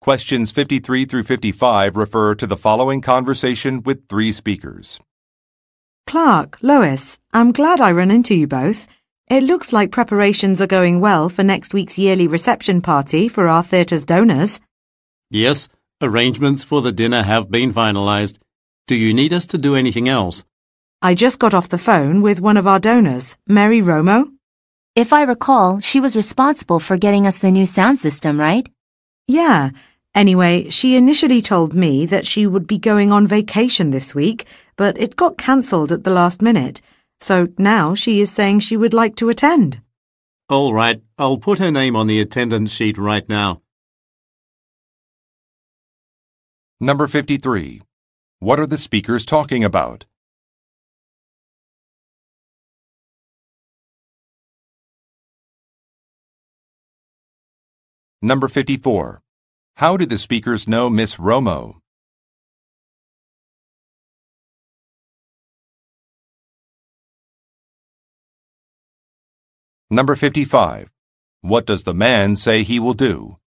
Questions 53 through 55 refer to the following conversation with three speakers. Clark, Lois, I'm glad I ran into you both. It looks like preparations are going well for next week's yearly reception party for our theatre's donors. Yes, arrangements for the dinner have been finalized. Do you need us to do anything else? I just got off the phone with one of our donors, Mary Romo. If I recall, she was responsible for getting us the new sound system, right? Yeah. Anyway, she initially told me that she would be going on vacation this week, but it got cancelled at the last minute. So now she is saying she would like to attend. All right, I'll put her name on the attendance sheet right now. Number 53. What are the speakers talking about? Number 54. How do the speakers know Miss Romo? Number 55. What does the man say he will do?